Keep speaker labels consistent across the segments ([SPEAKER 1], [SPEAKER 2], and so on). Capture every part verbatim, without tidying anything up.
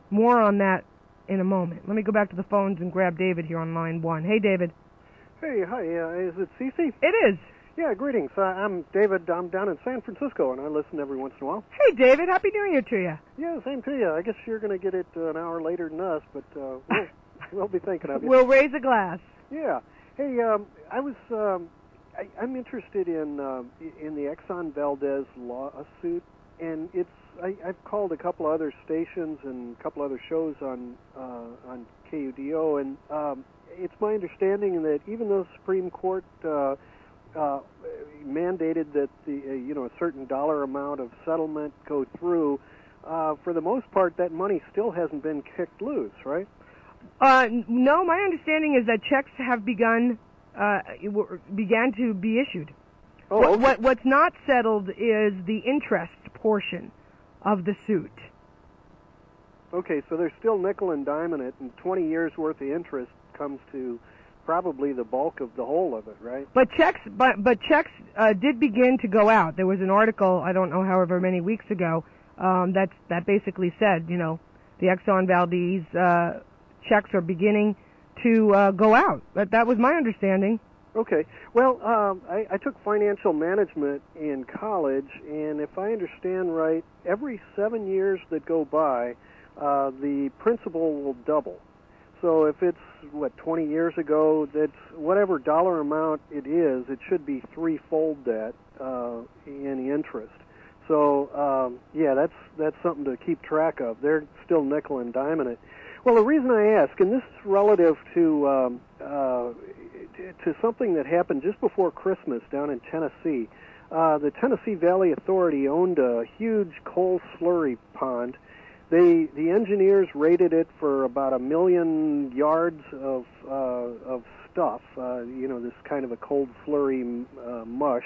[SPEAKER 1] More on that in a moment. Let me go back to the phones and grab David here on line one. Hey, David.
[SPEAKER 2] Hey, hi. Uh, is it Cece?
[SPEAKER 1] It is.
[SPEAKER 2] Yeah, greetings. Uh, I'm David. I'm down in San Francisco, and I listen every once in a while.
[SPEAKER 1] Hey, David. Happy New Year to you.
[SPEAKER 2] Yeah, same to you. I guess you're going to get it uh, an hour later than us, but uh, we'll, we'll be thinking of you.
[SPEAKER 1] We'll raise a glass.
[SPEAKER 2] Yeah. Hey, um, I was. Um, I, I'm interested in uh, in the Exxon Valdez lawsuit, and it's. I, I've called a couple other stations and a couple other shows on uh, on K U D O, and um, it's my understanding that even though the Supreme Court uh, uh, mandated that the uh, you know a certain dollar amount of settlement go through, uh, for the most part that money still hasn't been kicked loose, right?
[SPEAKER 1] Uh, no, my understanding is that checks have begun uh, began to be issued.
[SPEAKER 2] Oh,
[SPEAKER 1] what,
[SPEAKER 2] okay.
[SPEAKER 1] what what's not settled is the interest portion of the suit.
[SPEAKER 2] Okay, so there's still nickel and diming it, and twenty years worth of interest comes to probably the bulk of the whole of it, right?
[SPEAKER 1] But checks, but but checks uh, did begin to go out. There was an article, I don't know, however many weeks ago, um, that that basically said, you know, the Exxon Valdez uh, checks are beginning to uh, go out. But that was my understanding.
[SPEAKER 2] Okay. Well, um, I, I took financial management in college, and if I understand right, every seven years that go by, uh, the principal will double. So if it's, what, twenty years ago, that's whatever dollar amount it is, it should be threefold that uh, in interest. So, um, yeah, that's that's something to keep track of. They're still nickel and diming it. Well, the reason I ask, and this is relative to um, uh, to something that happened just before Christmas down in Tennessee. Uh, the Tennessee Valley Authority owned a huge coal slurry pond. They the engineers rated it for about a million yards of uh, of stuff. Uh, you know, this kind of a cold slurry uh, mush.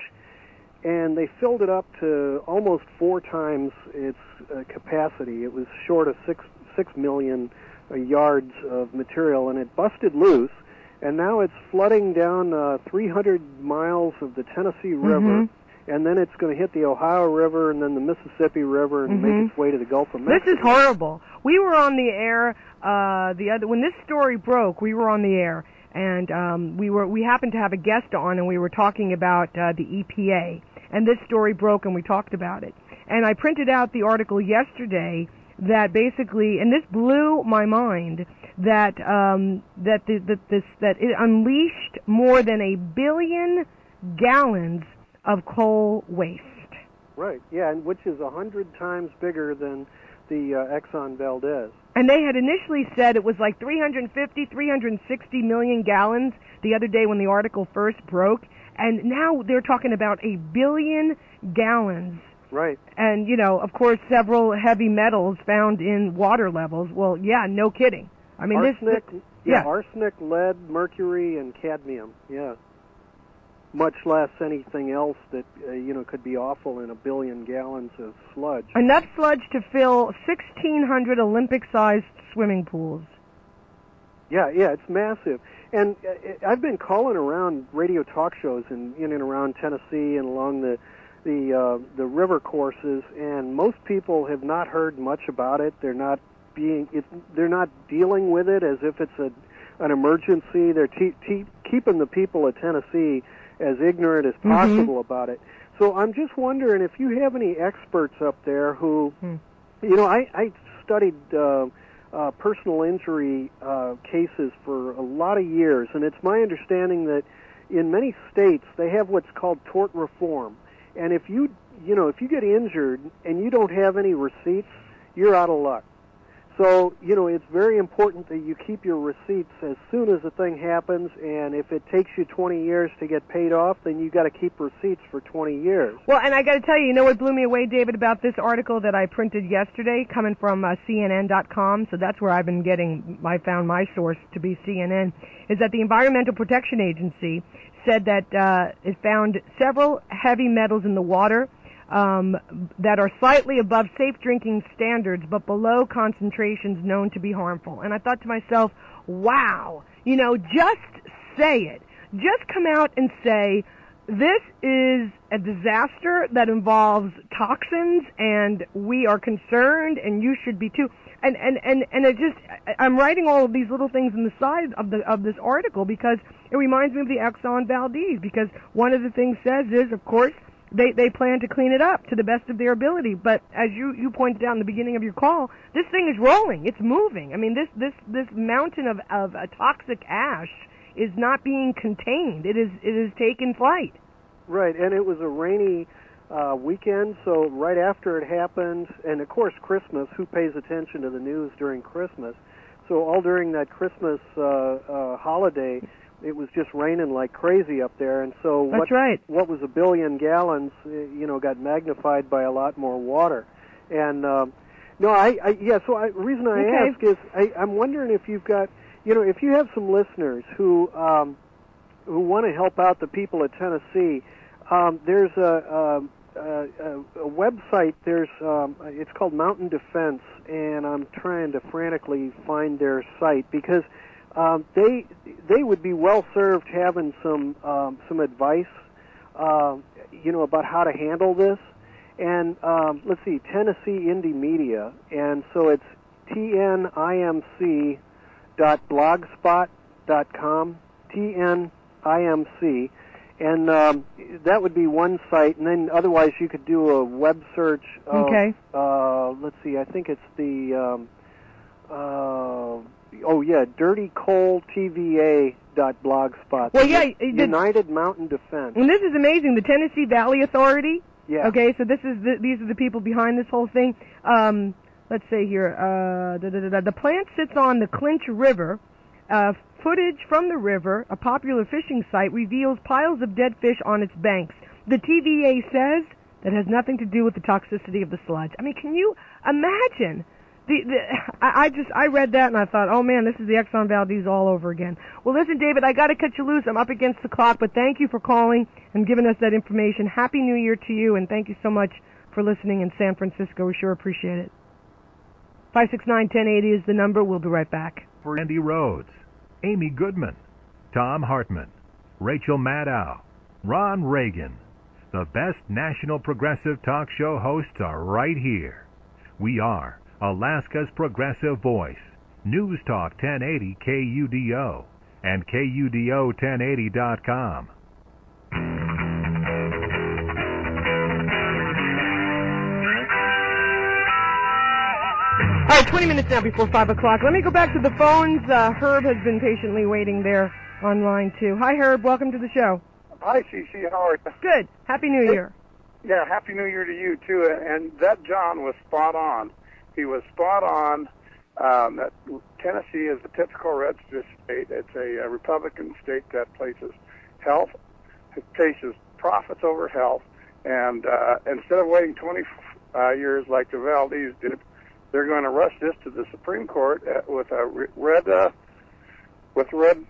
[SPEAKER 2] And they filled it up to almost four times its uh, capacity. It was short of six six million uh, yards of material, and it busted loose. And now it's flooding down uh, three hundred miles of the Tennessee River,
[SPEAKER 1] Mm-hmm.
[SPEAKER 2] and then it's going to hit the Ohio River and then the Mississippi River and
[SPEAKER 1] Mm-hmm.
[SPEAKER 2] make its way to the Gulf of Mexico.
[SPEAKER 1] This is horrible. We were on the air uh, the other when this story broke. We were on the air, and um, we were we happened to have a guest on, and we were talking about uh, the E P A. And this story broke, and we talked about it. And I printed out the article yesterday that basically, and this blew my mind, that um, that the, that this that it unleashed more than a billion gallons of coal waste.
[SPEAKER 2] Right. Yeah, and which is a hundred times bigger than the uh, Exxon Valdez.
[SPEAKER 1] And they had initially said it was like three hundred fifty, three hundred sixty million gallons the other day when the article first broke. And now they're talking about a billion gallons.
[SPEAKER 2] Right.
[SPEAKER 1] And, you know, of course, several heavy metals found in water levels. Well, yeah, no kidding. I mean,
[SPEAKER 2] arsenic,
[SPEAKER 1] this...
[SPEAKER 2] yeah,
[SPEAKER 1] yeah,
[SPEAKER 2] arsenic, lead, mercury, and cadmium, yeah. Much less anything else that, uh, you know, could be awful in a billion gallons of sludge.
[SPEAKER 1] Enough sludge to fill sixteen hundred Olympic-sized swimming pools.
[SPEAKER 2] Yeah, yeah, it's massive. And uh, I've been calling around radio talk shows in, in and around Tennessee and along the the uh, the river courses, and most people have not heard much about it. They're not being it, they're not dealing with it as if it's a an emergency. They're te- te- keeping the people of Tennessee as ignorant as possible mm-hmm. about it. So I'm just wondering if you have any experts up there who, mm. you know, I, I studied uh, uh, personal injury uh, cases for a lot of years, and it's my understanding that in many states they have what's called tort reform. And if you, you know, if you get injured and you don't have any receipts, you're out of luck. So, you know, it's very important that you keep your receipts as soon as the thing happens, and if it takes you twenty years to get paid off, then you got to keep receipts for twenty years.
[SPEAKER 1] Well, and I got to tell you, you know what blew me away, David, about this article that I printed yesterday, coming from uh, C N N dot com, so that's where I've been getting, I found my source to be C N N, is that the Environmental Protection Agency said that uh, it found several heavy metals in the water Um, that are slightly above safe drinking standards, but below concentrations known to be harmful. And I thought to myself, wow, you know, just say it. Just come out and say, This is a disaster that involves toxins, and we are concerned, and you should be too. And and and and it just, I'm writing all of these little things in the side of the of this article because it reminds me of the Exxon Valdez. Because one of the things says is, of course, they they plan to clean it up to the best of their ability. But as you you pointed out in the beginning of your call, this thing is rolling. It's moving. I mean, this this this mountain of of a toxic ash is not being contained. It is it is taking flight.
[SPEAKER 2] Right, and it was a rainy uh, weekend, so right after it happened, and of course Christmas, who pays attention to the news during Christmas? So all during that Christmas uh, uh, holiday, it was just raining like crazy up there, and so
[SPEAKER 1] That's
[SPEAKER 2] what,
[SPEAKER 1] right.
[SPEAKER 2] what was a billion gallons, you know, got magnified by a lot more water. And um, no, I, I yeah. So I, the reason I
[SPEAKER 1] Okay.
[SPEAKER 2] ask is I, I'm wondering if you've got, you know, if you have some listeners who um, who want to help out the people of Tennessee. Um, there's a, a, a, a website. There's um, it's called Mountain Defense, and I'm trying to frantically find their site because um, they they would be well served having some um, some advice, uh, you know, about how to handle this. And um, let's see, Tennessee Indie Media, and so it's T N I M C dot blogspot dot com, T N I M C. And um, that would be one site, and then otherwise you could do a web search. Of,
[SPEAKER 1] Okay.
[SPEAKER 2] Uh, let's see, I think it's the, um, uh, oh yeah, dirty coal T V A dot blogspot.
[SPEAKER 1] Well, yeah, it did-
[SPEAKER 2] United Mountain Defense.
[SPEAKER 1] And this is amazing. The Tennessee Valley Authority.
[SPEAKER 2] Yeah.
[SPEAKER 1] Okay, so this is the, these are the people behind this whole thing. Um, let's say here, uh, da, da, da, da. The plant sits on the Clinch River. Uh, footage from the river, a popular fishing site, reveals piles of dead fish on its banks. The T V A says that has nothing to do with the toxicity of the sludge. I mean, can you imagine? The, the I, I just I read that and I thought, oh man, this is the Exxon Valdez all over again. Well, listen, David, I got to cut you loose. I'm up against the clock, but thank you for calling and giving us that information. Happy New Year to you, and thank you so much for listening in San Francisco. We sure appreciate it. five six nine, one zero eight zero is the number. We'll be right back.
[SPEAKER 3] For Andy Rhodes, Amy Goodman, Tom Hartman, Rachel Maddow, Ron Reagan. The best national progressive talk show hosts are right here. We are Alaska's Progressive Voice, News Talk ten eighty K U D O, and K U D O ten eighty dot com.
[SPEAKER 1] All right, twenty minutes now before five o'clock. Let me go back to the phones. Uh, Herb has been patiently waiting there on line two. Hi, Herb. Welcome to the show.
[SPEAKER 4] Hi, Cece. How are you?
[SPEAKER 1] Good. Happy New Year.
[SPEAKER 4] Yeah, Happy New Year to you, too. And that John was spot on. He was spot on. Um, that Tennessee is a typical red state. It's a, a Republican state that places health, it places profits over health. And uh, instead of waiting twenty uh, years like the Valdez did, they're going to rush this to the Supreme Court with a red, uh, with red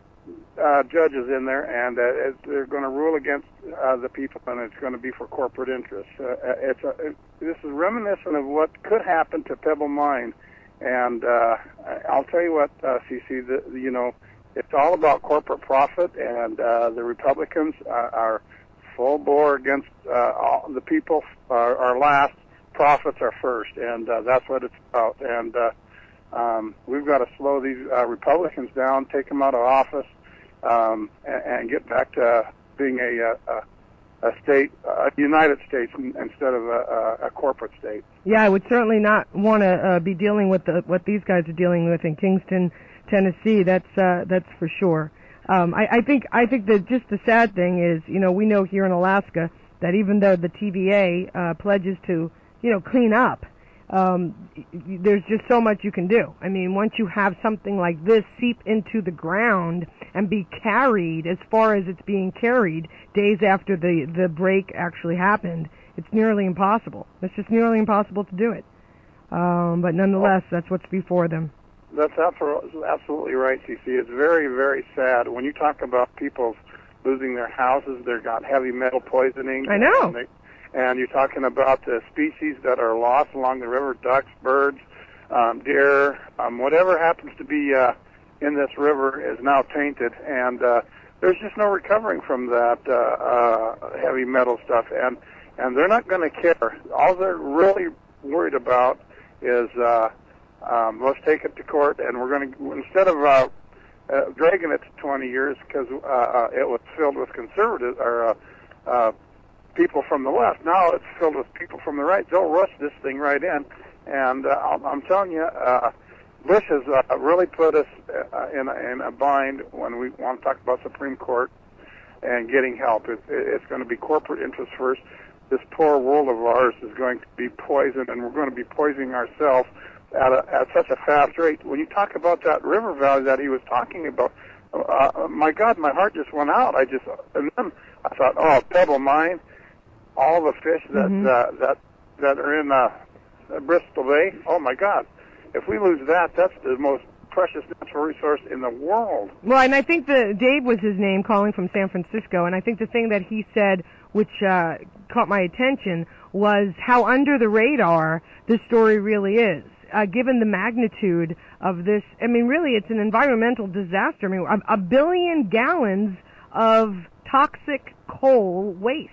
[SPEAKER 4] uh, judges in there, and uh, they're going to rule against uh, the people, and it's going to be for corporate interests. Uh, it's a, it, this is reminiscent of what could happen to Pebble Mine, and uh, I'll tell you what, uh, Cece, the, you know, it's all about corporate profit, and uh, the Republicans are, are full bore against uh, all the people. Are, are last. Profits are first, and uh, that's what it's about. And uh, um, we've got to slow these uh, Republicans down, take them out of office, um, and, and get back to being a, a, a state, a United States, instead of a, a, a corporate state.
[SPEAKER 1] Yeah, I would certainly not want to uh, be dealing with the, what these guys are dealing with in Kingston, Tennessee. That's uh, that's for sure. Um, I, I think I think that just the sad thing is, you know, we know here in Alaska that even though the T V A uh, pledges to you know, clean up. Um, there's just so much you can do. I mean, once you have something like this seep into the ground and be carried as far as it's being carried days after the, the break actually happened, it's nearly impossible. It's just nearly impossible to do it. Um, but nonetheless, that's what's before them.
[SPEAKER 4] That's absolutely right, Cece. It's very, very sad. When you talk about people losing their houses, they've got heavy metal poisoning.
[SPEAKER 1] I know.
[SPEAKER 4] And they, And you're talking about the species that are lost along the river, ducks, birds, um, deer, um, whatever happens to be uh, in this river is now tainted. And uh, there's just no recovering from that uh, uh, heavy metal stuff, and and they're not going to care. All they're really worried about is uh, um, let's take it to court, and we're going to, instead of uh, uh, dragging it to twenty years because uh, uh, it was filled with conservatives or uh, uh, people from the left. Now it's filled with people from the right. They'll rush this thing right in, and uh, I'm, I'm telling you, uh, Bush has uh, really put us uh, in, a, in a bind when we want to talk about Supreme Court and getting help. It, it's going to be corporate interest first. This poor world of ours is going to be poisoned, and we're going to be poisoning ourselves at, a, at such a fast rate. When you talk about that river valley that he was talking about, uh, my God, my heart just went out. I just, and then I thought, oh, Pebble Mine, all the fish that mm-hmm. uh, that that are in uh, Bristol Bay. Oh my God! If we lose that, that's the most precious natural resource in the world.
[SPEAKER 1] Well, and I think the Dave was his name, calling from San Francisco, and I think the thing that he said, which uh, caught my attention, was how under the radar this story really is. Uh, given the magnitude of this, I mean, really, it's an environmental disaster. I mean, a, a billion gallons of toxic coal waste.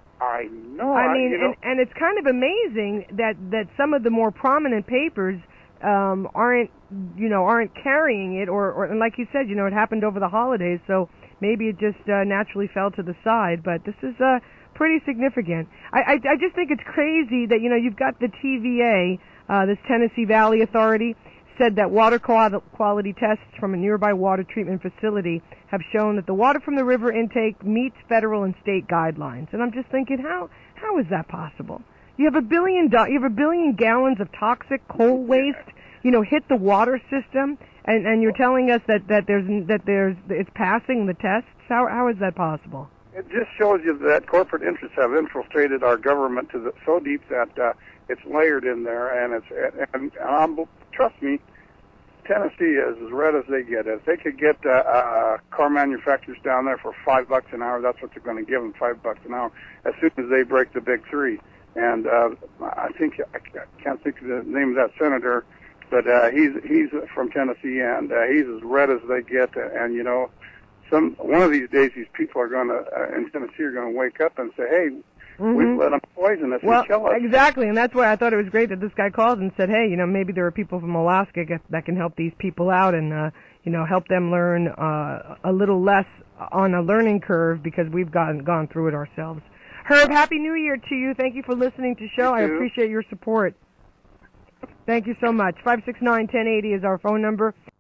[SPEAKER 4] I know.
[SPEAKER 1] I mean,
[SPEAKER 4] I, you know,
[SPEAKER 1] and, and it's kind of amazing that, that some of the more prominent papers um, aren't, you know, aren't carrying it, or, or and like you said, you know, it happened over the holidays, so maybe it just uh, naturally fell to the side. But this is uh, pretty significant. I, I, I just think it's crazy that, you know, you've got the T V A, uh, this Tennessee Valley Authority, said that water quality tests from a nearby water treatment facility have shown that the water from the river intake meets federal and state guidelines. And I'm just thinking, how how is that possible? You have a billion do- you have a billion gallons of toxic coal waste, you know, hit the water system, and, and you're telling us that, that there's that there's it's passing the tests. How how is that possible?
[SPEAKER 4] It just shows you that corporate interests have infiltrated our government to the, so deep that uh, it's layered in there, and it's and, and um, trust me, Tennessee is as red as they get. If they could get uh, uh, car manufacturers down there for five bucks an hour, that's what they're going to give them, five bucks an hour, as soon as they break the big three. And uh, I think I can't think of the name of that senator, but uh, he's he's from Tennessee, and uh, he's as red as they get. And you know, some one of these days, these people are going to uh, in Tennessee are going to wake up and say, "Hey, mm-hmm. we've let them poison us
[SPEAKER 1] well,
[SPEAKER 4] and kill us."
[SPEAKER 1] Exactly, and that's why I thought it was great that this guy called and said, "Hey, you know, maybe there are people from Alaska get, that can help these people out, and uh, you know, help them learn uh, a little less on a learning curve because we've gone gone through it ourselves." Herb, Happy New Year to you. Thank you for listening to the show. I appreciate your support. Thank you so much. five six nine, one zero eight zero is our phone number.